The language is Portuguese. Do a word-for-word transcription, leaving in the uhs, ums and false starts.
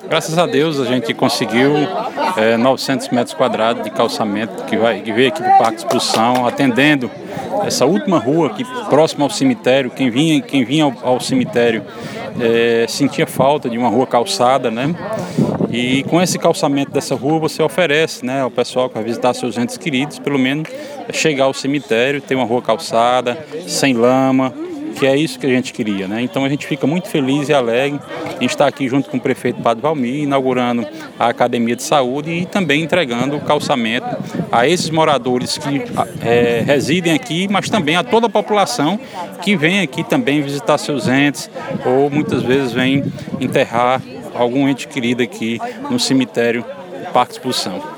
Graças a Deus a gente conseguiu é, novecentos metros quadrados de calçamento que, vai, que veio aqui do Parque de Exposição, atendendo essa última rua aqui próxima ao cemitério. Quem vinha, quem vinha ao, ao cemitério é, sentia falta de uma rua calçada, né? E com esse calçamento dessa rua você oferece, né, ao pessoal que vai visitar seus entes queridos, pelo menos chegar ao cemitério, ter uma rua calçada, sem lama, que é isso que a gente queria, né? Então a gente fica muito feliz e alegre em estar aqui junto com o prefeito Padre Valmir, inaugurando a Academia de Saúde e também entregando o calçamento a esses moradores que é, residem aqui, mas também a toda a população que vem aqui também visitar seus entes ou muitas vezes vem enterrar algum ente querido aqui no cemitério Parque Exposição.